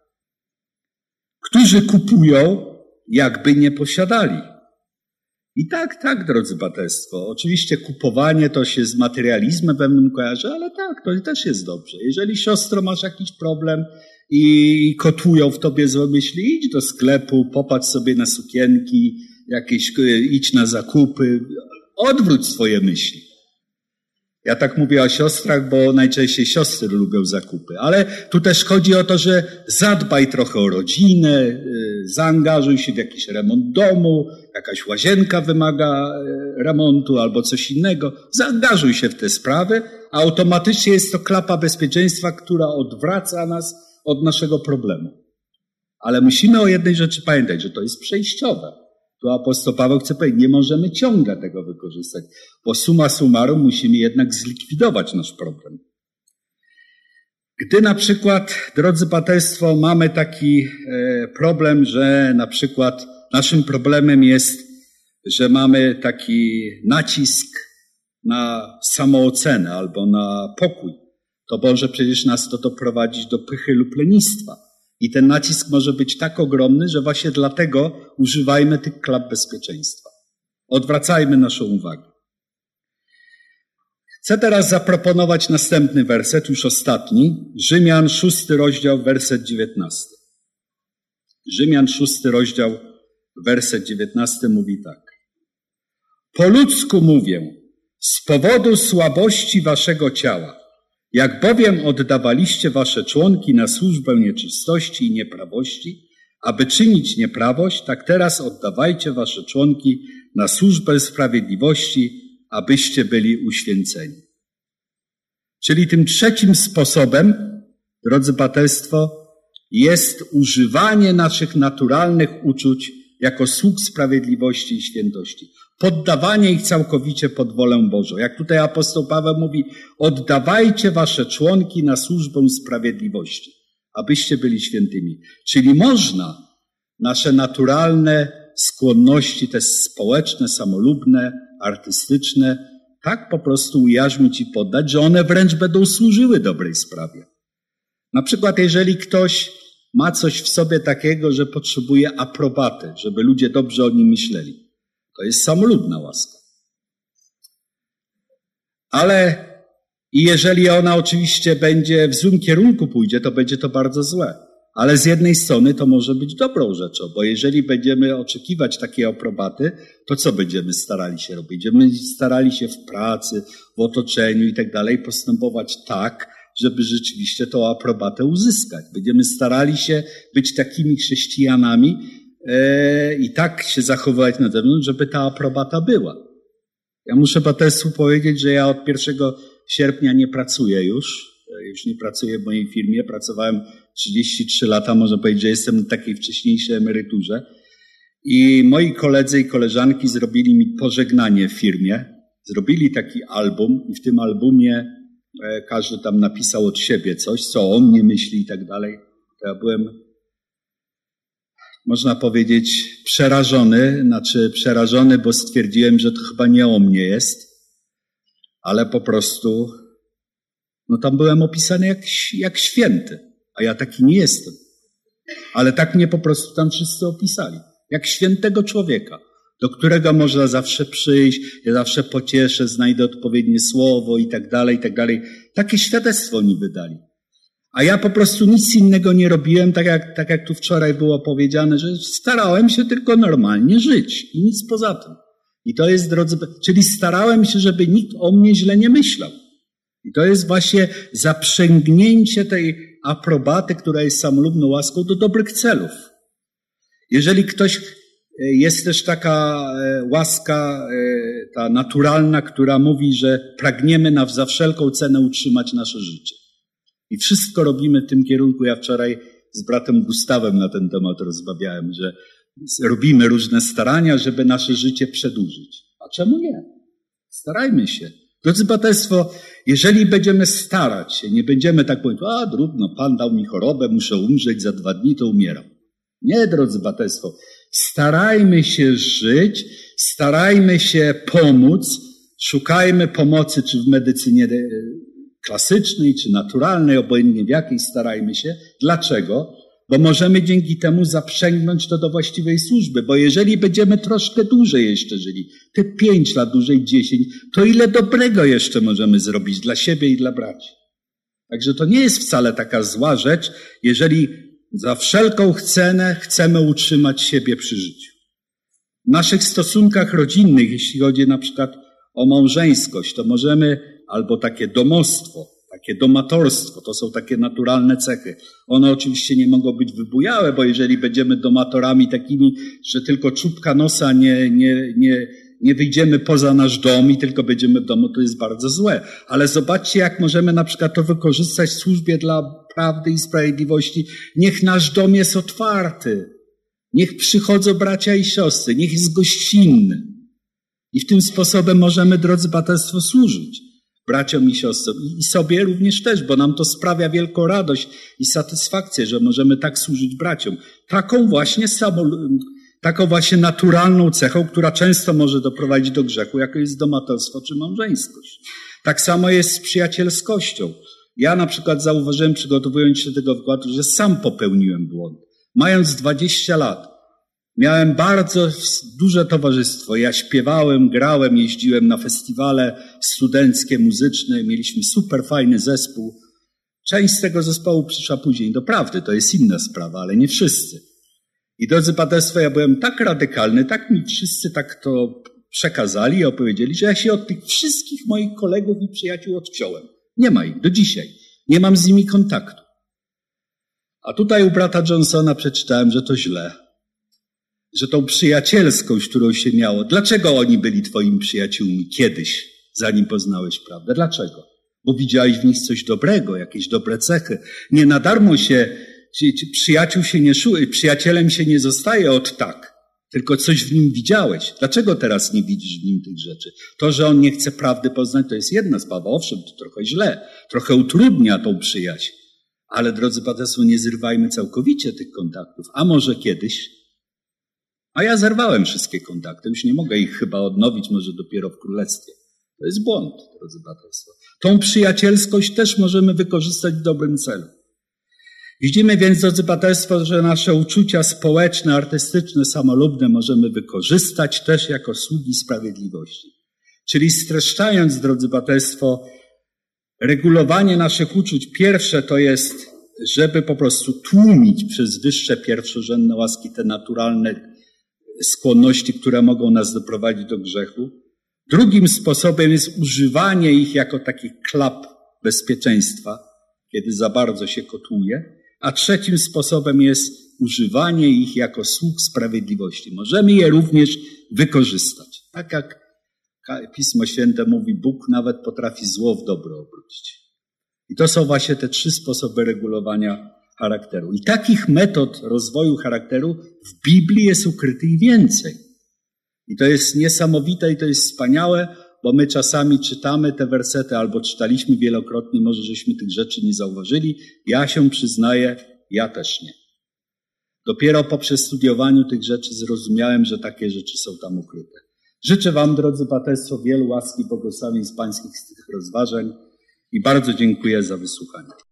którzy kupują, jakby nie posiadali. I tak, tak, drodzy braterstwo, oczywiście kupowanie to się z materializmem pewnym kojarzy, ale tak, to też jest dobrze. Jeżeli, siostro, masz jakiś problem i kotłują w tobie złe myśli, idź do sklepu, popatrz sobie na sukienki, jakieś, idź na zakupy, odwróć swoje myśli. Ja tak mówię o siostrach, bo najczęściej siostry lubią zakupy. Ale tu też chodzi o to, że zadbaj trochę o rodzinę, zaangażuj się w jakiś remont domu, jakaś łazienka wymaga remontu albo coś innego. Zaangażuj się w te sprawy, a automatycznie jest to klapa bezpieczeństwa, która odwraca nas od naszego problemu. Ale musimy o jednej rzeczy pamiętać, że to jest przejściowe. Tu apostoł Paweł chce powiedzieć, nie możemy ciągle tego wykorzystać, bo summa summarum musimy jednak zlikwidować nasz problem. Gdy na przykład, drodzy braterstwo, mamy taki problem, że na przykład naszym problemem jest, że mamy taki nacisk na samoocenę albo na pokój, to może przecież nas to doprowadzić do pychy lub lenistwa. I ten nacisk może być tak ogromny, że właśnie dlatego używajmy tych klap bezpieczeństwa. Odwracajmy naszą uwagę. Chcę teraz zaproponować następny werset, już ostatni. Rzymian, szósty rozdział, werset dziewiętnasty. Rzymian, szósty rozdział, werset dziewiętnasty mówi tak. Po ludzku mówię, z powodu słabości waszego ciała, jak bowiem oddawaliście wasze członki na służbę nieczystości i nieprawości, aby czynić nieprawość, tak teraz oddawajcie wasze członki na służbę sprawiedliwości, abyście byli uświęceni. Czyli tym trzecim sposobem, drodzy braterstwo, jest używanie naszych naturalnych uczuć jako sług sprawiedliwości i świętości. Poddawanie ich całkowicie pod wolę Bożą. Jak tutaj apostoł Paweł mówi, oddawajcie wasze członki na służbę sprawiedliwości, abyście byli świętymi. Czyli można nasze naturalne skłonności, te społeczne, samolubne, artystyczne, tak po prostu ujarzmić i poddać, że one wręcz będą służyły dobrej sprawie. Na przykład, jeżeli ktoś ma coś w sobie takiego, że potrzebuje aprobaty, żeby ludzie dobrze o nim myśleli, to jest samolubna łaska. Ale i jeżeli ona oczywiście będzie w złym kierunku pójdzie, to będzie to bardzo złe. Ale z jednej strony to może być dobrą rzeczą, bo jeżeli będziemy oczekiwać takiej aprobaty, to co będziemy starali się robić? Będziemy starali się w pracy, w otoczeniu i tak dalej postępować tak, żeby rzeczywiście tą aprobatę uzyskać. Będziemy starali się być takimi chrześcijanami e, i tak się zachowywać na zewnątrz, żeby ta aprobata była. Ja muszę Państwu powiedzieć, że ja od pierwszego sierpnia nie pracuję już. Już nie pracuję w mojej firmie. Pracowałem trzydzieści trzy lata. Można powiedzieć, że jestem na takiej wcześniejszej emeryturze. I moi koledzy i koleżanki zrobili mi pożegnanie w firmie. Zrobili taki album i w tym albumie każdy tam napisał od siebie coś, co o mnie myśli i tak dalej. To ja byłem, można powiedzieć, przerażony. Znaczy przerażony, bo stwierdziłem, że to chyba nie o mnie jest, ale po prostu no tam byłem opisany jak, jak święty, a ja taki nie jestem. Ale tak mnie po prostu tam wszyscy opisali. Jak świętego człowieka, do którego można zawsze przyjść, ja zawsze pocieszę, znajdę odpowiednie słowo i tak dalej, i tak dalej. Takie świadectwo oni wydali. A ja po prostu nic innego nie robiłem, tak jak, tak jak tu wczoraj było powiedziane, że starałem się tylko normalnie żyć i nic poza tym. I to jest, drodzy, czyli starałem się, żeby nikt o mnie źle nie myślał. I to jest właśnie zaprzęgnięcie tej aprobaty, która jest samolubną łaską, do dobrych celów. Jeżeli ktoś, jest też taka łaska, ta naturalna, która mówi, że pragniemy na, za wszelką cenę utrzymać nasze życie. I wszystko robimy w tym kierunku. Ja wczoraj z bratem Gustawem na ten temat rozmawiałem, że robimy różne starania, żeby nasze życie przedłużyć. A czemu nie? Starajmy się. Drodzy Państwo, jeżeli będziemy starać się, nie będziemy tak powiedzieć, a trudno, Pan dał mi chorobę, muszę umrzeć, za dwa dni to umieram. Nie, drodzy Państwo, starajmy się żyć, starajmy się pomóc, szukajmy pomocy, czy w medycynie klasycznej, czy naturalnej, obojętnie w jakiej, starajmy się. Dlaczego? Bo możemy dzięki temu zaprzęgnąć to do właściwej służby, bo jeżeli będziemy troszkę dłużej jeszcze żyli, te pięć lat dłużej, dziesięć, to ile dobrego jeszcze możemy zrobić dla siebie i dla braci. Także to nie jest wcale taka zła rzecz, jeżeli za wszelką cenę chcemy utrzymać siebie przy życiu. W naszych stosunkach rodzinnych, jeśli chodzi na przykład o małżeńskość, to możemy, albo takie domostwo, takie domatorstwo, to są takie naturalne cechy. One oczywiście nie mogą być wybujałe, bo jeżeli będziemy domatorami takimi, że tylko czubka nosa nie, nie, nie, nie wyjdziemy poza nasz dom i tylko będziemy w domu, to jest bardzo złe. Ale zobaczcie, jak możemy na przykład to wykorzystać w służbie dla prawdy i sprawiedliwości. Niech nasz dom jest otwarty. Niech przychodzą bracia i siostry. Niech jest gościnny. I w tym sposobem możemy, drodzy Państwo, służyć braciom i siostrom i sobie również też, bo nam to sprawia wielką radość i satysfakcję, że możemy tak służyć braciom. Taką właśnie samo, taką właśnie naturalną cechą, która często może doprowadzić do grzechu, jako jest domatorstwo czy małżeńskość. Tak samo jest z przyjacielskością. Ja na przykład zauważyłem, przygotowując się do tego wykładu, że sam popełniłem błąd. Mając dwadzieścia lat, miałem bardzo duże towarzystwo. Ja śpiewałem, grałem, jeździłem na festiwale studenckie, muzyczne. Mieliśmy super fajny zespół. Część z tego zespołu przyszła później do prawdy. To jest inna sprawa, ale nie wszyscy. I drodzy Państwo, ja byłem tak radykalny, tak mi wszyscy tak to przekazali i opowiedzieli, że ja się od tych wszystkich moich kolegów i przyjaciół odciąłem. Nie ma ich do dzisiaj. Nie mam z nimi kontaktu. A tutaj u brata Johnsona przeczytałem, że to źle. Że tą przyjacielskość, którą się miało, dlaczego oni byli twoimi przyjaciółmi kiedyś, zanim poznałeś prawdę? Dlaczego? Bo widziałeś w nich coś dobrego, jakieś dobre cechy. Nie na darmo się, przyjaciół się nie szuje, przyjacielem się nie zostaje od tak, tylko coś w nim widziałeś. Dlaczego teraz nie widzisz w nim tych rzeczy? To, że on nie chce prawdy poznać, to jest jedna sprawa. Owszem, to trochę źle, trochę utrudnia tą przyjaźń. Ale, drodzy Państwo, nie zrywajmy całkowicie tych kontaktów. A może kiedyś? A ja zerwałem wszystkie kontakty. Już nie mogę ich chyba odnowić, może dopiero w królestwie. To jest błąd, drodzy braterstwo. Tą przyjacielskość też możemy wykorzystać w dobrym celu. Widzimy więc, drodzy braterstwo, że nasze uczucia społeczne, artystyczne, samolubne możemy wykorzystać też jako sługi sprawiedliwości. Czyli streszczając, drodzy braterstwo, regulowanie naszych uczuć pierwsze to jest, żeby po prostu tłumić przez wyższe pierwszorzędne łaski te naturalne skłonności, które mogą nas doprowadzić do grzechu. Drugim sposobem jest używanie ich jako takich klap bezpieczeństwa, kiedy za bardzo się kotłuje. A trzecim sposobem jest używanie ich jako sług sprawiedliwości. Możemy je również wykorzystać. Tak jak Pismo Święte mówi, Bóg nawet potrafi zło w dobro obrócić. I to są właśnie te trzy sposoby regulowania charakteru. I takich metod rozwoju charakteru w Biblii jest ukrytych więcej. I to jest niesamowite i to jest wspaniałe, bo my czasami czytamy te wersety albo czytaliśmy wielokrotnie, może żeśmy tych rzeczy nie zauważyli. Ja się przyznaję, ja też nie. Dopiero poprzez studiowaniu tych rzeczy zrozumiałem, że takie rzeczy są tam ukryte. Życzę wam, drodzy braterstwo, wielu łaski, błogosławieństw pańskich z tych rozważań i bardzo dziękuję za wysłuchanie.